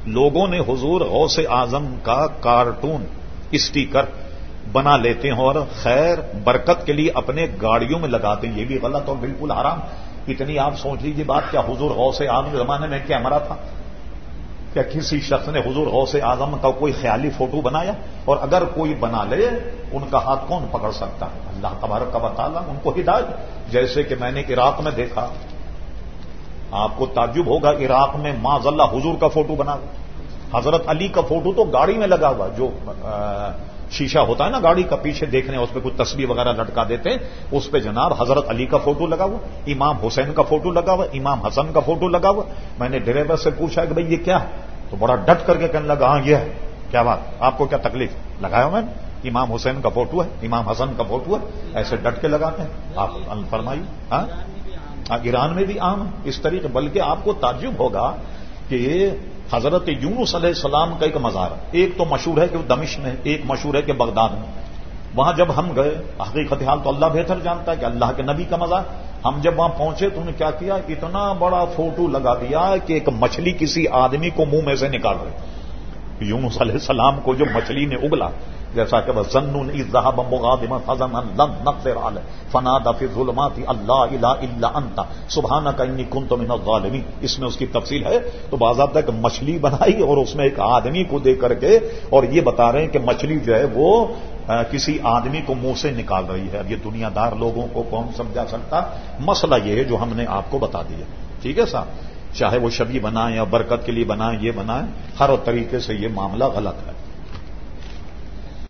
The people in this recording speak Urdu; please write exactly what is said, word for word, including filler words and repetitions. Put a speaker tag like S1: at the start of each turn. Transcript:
S1: لوگوں نے حضور غوث اعظم کا کارٹون اسٹیکر بنا لیتے ہیں اور خیر برکت کے لیے اپنے گاڑیوں میں لگاتے ہیں. یہ بھی غلط اور بالکل حرام. اتنی آپ سوچ لیجیے بات, کیا حضور غوث اعظم کے زمانے میں کیمرہ تھا؟ کیا کسی شخص نے حضور غوث اعظم کا کوئی خیالی فوٹو بنایا؟ اور اگر کوئی بنا لے ان کا ہاتھ کون پکڑ سکتا ہے؟ اللہ تبارک و تعالیٰ ان کو ہدایت. جیسے کہ میں نے عراق میں دیکھا, آپ کو تعجب ہوگا, عراق میں معاذ اللہ حضور کا فوٹو بنا ہوا, حضرت علی کا فوٹو تو گاڑی میں لگا ہوا, جو شیشہ ہوتا ہے نا گاڑی کا پیچھے دیکھنے, اس پہ کچھ تصویر وغیرہ لٹکا دیتے ہیں, اس پہ جناب حضرت علی کا فوٹو لگا ہوا, امام حسین کا فوٹو لگا ہوا, امام حسن کا فوٹو لگا ہوا. میں نے ڈرائیور سے پوچھا کہ بھائی یہ کیا ہے, تو بڑا ڈٹ کر کے کہنے لگا ہاں یہ ہے. کیا بات, آپ کو کیا تکلیف؟ لگایا میں نے, امام حسین کا فوٹو ہے, امام حسن کا فوٹو ہے, ایسے ڈٹ کے لگاتے ہیں. آپ فرمائیے. ہاں ایران میں بھی عام ہے اس طریقے. بلکہ آپ کو تعجب ہوگا کہ حضرت یونس علیہ السلام کا ایک مزار, ایک تو مشہور ہے کہ وہ دمشق میں, ایک مشہور ہے کہ بغداد میں. وہاں جب ہم گئے, حقیقت حال تو اللہ بہتر جانتا ہے کہ اللہ کے نبی کا مزار, ہم جب وہاں پہنچے تو انہوں نے کیا کیا, اتنا بڑا فوٹو لگا دیا کہ ایک مچھلی کسی آدمی کو منہ میں سے نکال رہی. یونس علیہ السلام کو جو مچھلی نے اگلا, جیسا کہ وہ ظنون اذ ذهب مغاضبا فظن لن نقدر علیہ فنادى في الظلمات اللہ الہ الا انت سبحانک انی کنت من الظالمین. اس میں اس کی تفصیل ہے. تو باضابطہ ایک مچھلی بنائی اور اس میں ایک آدمی کو دے کر کے, اور یہ بتا رہے ہیں کہ مچھلی جو ہے وہ کسی آدمی کو منہ سے نکال رہی ہے. اب یہ دنیا دار لوگوں کو کون سمجھا سکتا؟ مسئلہ یہ ہے جو ہم نے آپ کو بتا دیا. ٹھیک ہے صاحب, چاہے وہ شبی بنائیں یا برکت کے لیے بنائیں, یہ بنائیں, ہر طریقے سے یہ معاملہ غلط ہے.